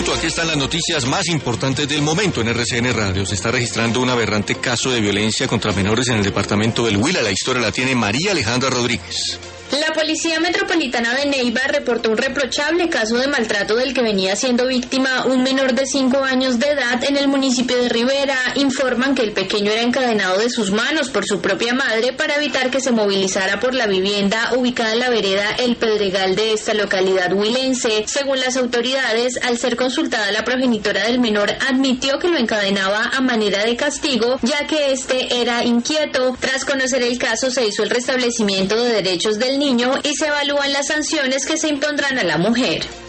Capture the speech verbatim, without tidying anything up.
minuto, aquí están las noticias más importantes del momento en R C N Radio. Se está registrando un aberrante caso de violencia contra menores en el departamento del Huila. La historia la tiene María Alejandra Rodríguez. La Policía Metropolitana de Neiva reportó un reprochable caso de maltrato del que venía siendo víctima un menor de cinco años de edad en el municipio de Rivera. Informan que el pequeño era encadenado de sus manos por su propia madre para evitar que se movilizara por la vivienda ubicada en la vereda El Pedregal de esta localidad huilense. Según las autoridades, al ser consultada la progenitora del menor, admitió que lo encadenaba a manera de castigo, ya que este era inquieto. Tras conocer el caso, se hizo el restablecimiento de derechos del niño y se evalúan las sanciones que se impondrán a la mujer.